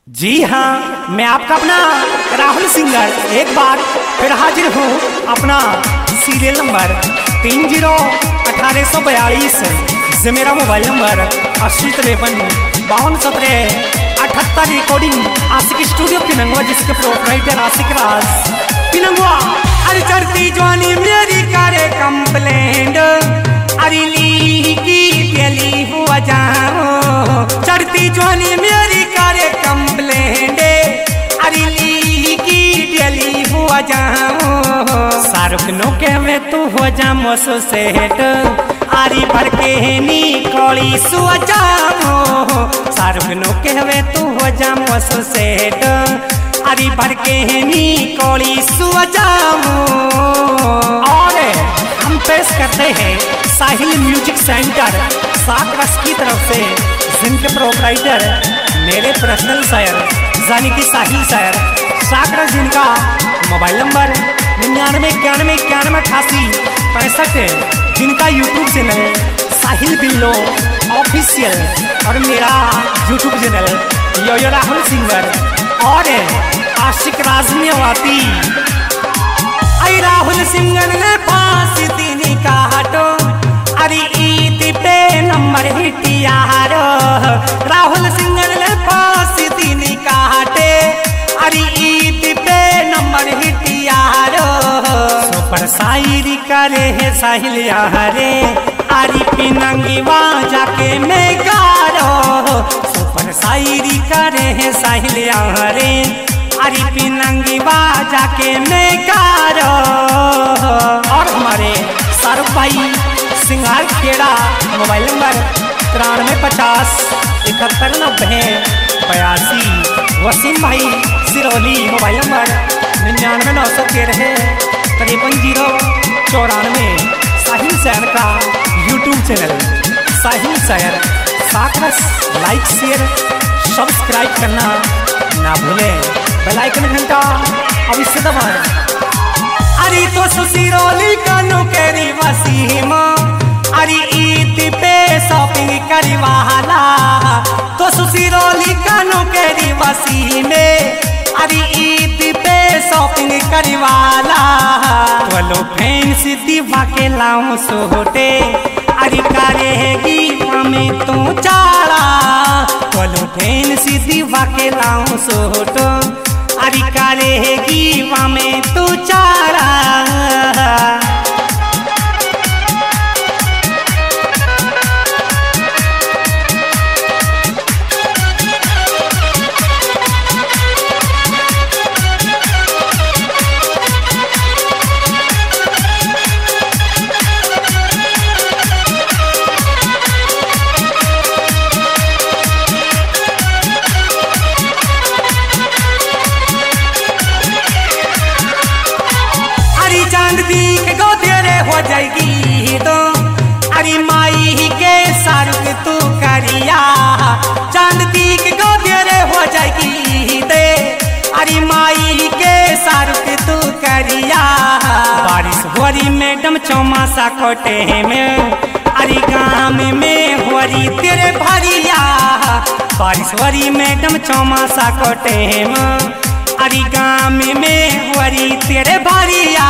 जी हाँ, मैं आपका अपना राहुल सिंगर एक बार फिर हाजिर हूँ अपना सीरियल नंबर 301842 से मेरा mobile number 8053521778 recording Ashiq studio Pinangwa, जिसके प्रोपराइटर आशिक राज पिनंगवा। अरे चढ़ती जवानी मेरी करे कंप्लेंट, अरे ली की गली हुआ जाओ, चढ़ती जवानी मेरी करे कंप्लेंट, अरे ली की गली हुआ जाओ। शाहरुख नो के में तू हो जा मोसो सेट, आरी भर के नी कोली सुआ जाओ। शाहरुख नो के में तू हो जा मोसो सेट, आरी भर के नी कोली सुआ जाओ। और हम पेश करते हैं साहिल म्यूजिक सेंटर साकरस की तरफ से, जिनके प्रोपराइटर मेरे पर्सनल शायर यानी कि साहिल शायर साकरस, जिनका मोबाइल नंबर 9991918865, जिनका यूट्यूब चैनल साहिल बिल्लो ऑफिशियल और मेरा यूट्यूब चैनल यो राहुल सिंगर और आशिक राज में वाती। आई राहुल सिंगर ने फांसी दीनी काटो, अरे ईद पे नंबर हिटियारो। राहुल सिंगर ने फांसी दीनी काटे, अरे ईद पे नंबर हिटियारो। सुपर शायरी करे है साहिल यारे, अरे पिनंगी बाजा के मैं गारो। सुपर शायरी करे है साहिल यारे, अरे पिनंगी बाजा के मैं गारो। और हमारे शाहरुख भाई सिंगार खेड़ा मोबाइल नंबर 9350719082। वसीम भाई सिरौली मोबाइल नंबर 9990533094। साहिल शायर का यूट्यूब चैनल साहिल शायर साकरस, लाइक शेयर सब्सक्राइब करना ना भूलें, बेल आइकन घंटा अवश्य दबाएं। अरे तो सिरौली कानू केरी वसीमा, अरे ईद पे शॉपिंग करी वाला। तो सिरौली कानू केरी वसीमे, अरे ईद पे शॉपिंग करी वाला। बोलो फैंस दीवा के लाऊं सोटे, अरे करेगी हमें तू चारा। बोलो फैंस दीवा के लाऊं सोटो, अरे करेगी हमें तू चारा। हो जाएगी तो अरे माई के शाहरुख तू करिया, चांद दी के गोदेरे हो जाएगी दे, अरे माई के शाहरुख तू करिया। बारिश होरी मैडम चौमासा कोटे में, अरे गाँव में होरी तेरे भरिया। बारिश होरी मैडम चौमासा कोटे में, अरे गाँव में होरी तेरे भरिया।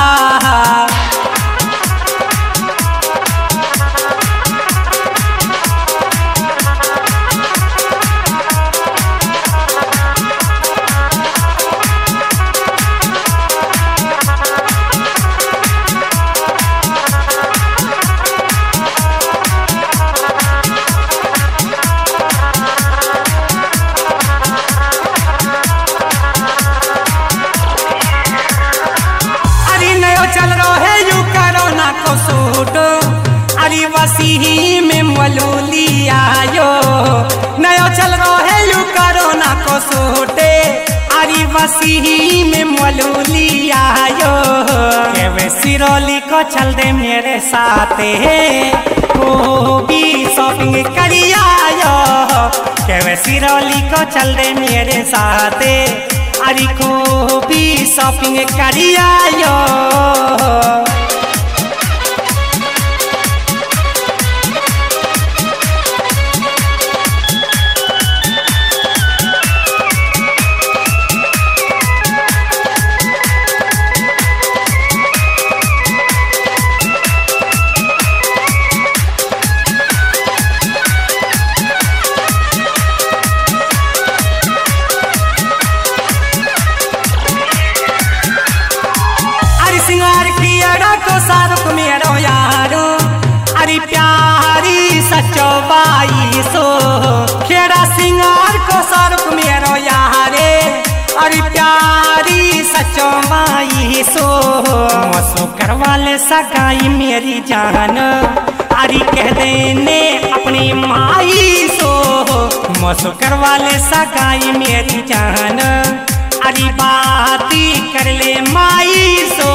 अरे वसीही में मलूली आयो, नयो चल रहा है यू कोरोना को सोटे। अरे वसीही में मलूली आयो, केवे सिरौली को चल दे मेरे साथे, वो भी शॉपिंग करी आयो। केवे सिरौली को चल दे मेरे साथे, अरे को भी शॉपिंग करी आयो। बाई सो खेड़ा सिंगार को सरुक मेरो यारे अरे प्यारी सचो बाई सो मसो करवाले सगाई मेरी जान अरे कह देने अपनी माई सो मसो करवाले सगाई मेरी जान अरे बाती कर ले माई सो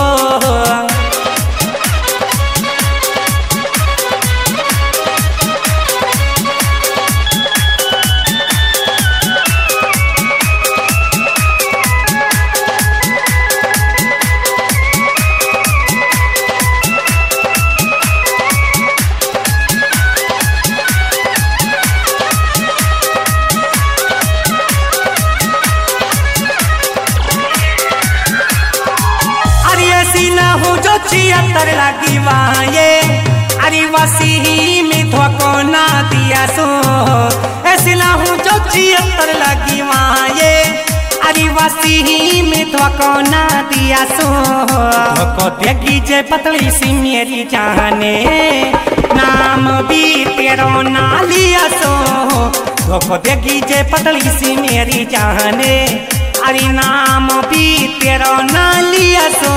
छिहत्तर लगी वाये अरे वसी में धोको ना दिया सो ऐसी ना हूँ जो 76 लगी वाये अरे वसी में धोको ना दिया सो धोको देगी जे पतली सी मेरी जाने नाम भी तेरो ना लिया सो धोको देगी जे पतली सी मेरी जाने अरे नाम भी तेरो ना लिया सो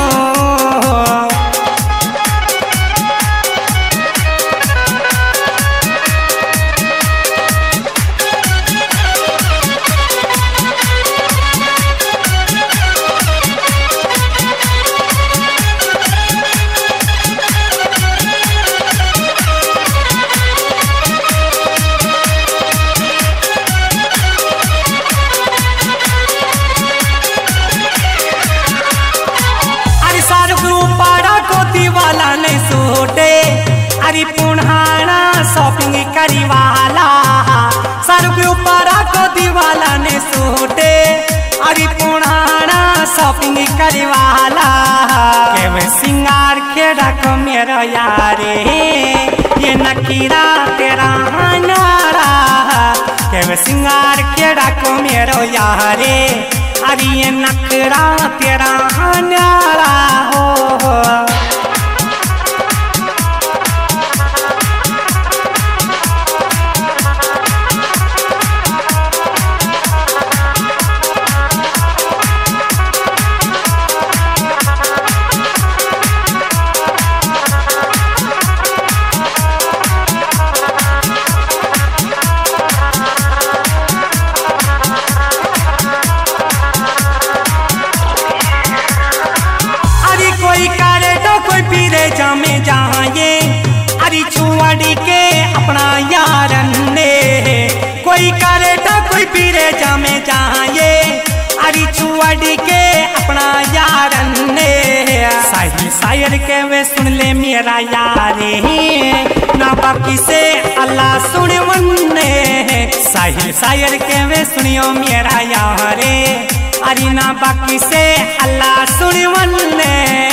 अरे पुनहाना शॉपिंग करी वाला सर के ऊपर को दीवाला ने सूटे अरे पुनहाना शॉपिंग करी वाला के वे सिंगार खेड़ा को मेरा यारे ये नकीरा तेरा नारा के वे सिंगार खेड़ा को मेरा यारे अरे ये नखरा तेरा नारा हो जामे जाए अरे छुआड़ी के अपना यारन ने कोई करे तो कोई पीरे जामे जाए अरे छुआड़ी के अपना यारन ने साहिल शायर के वे सुन ले मेरा यारे ना बाकी से अल्लाह सुने वन्ने साहिल शायर के वे सुनियो मेरा यारे अरे ना बाकी से अल्लाह सुने वन्ने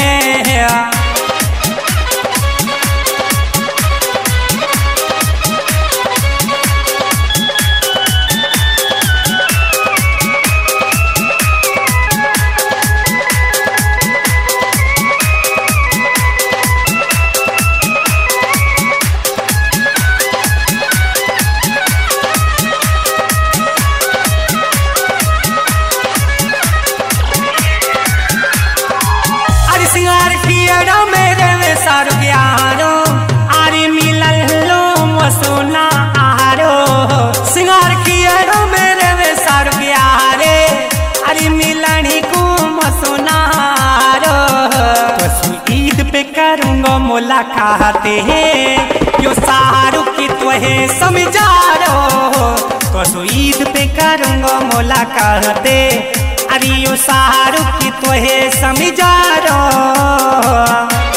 सिंगार किया मेरे वे सार प्यारे अरे मिलनी को मसुनारो तो ईद पे करूँगा मुलाकाते यो सारू की तुहे समझारो तो ईद पे करूँगा मुलाकाते अरे यो सारू की तुहे समझारो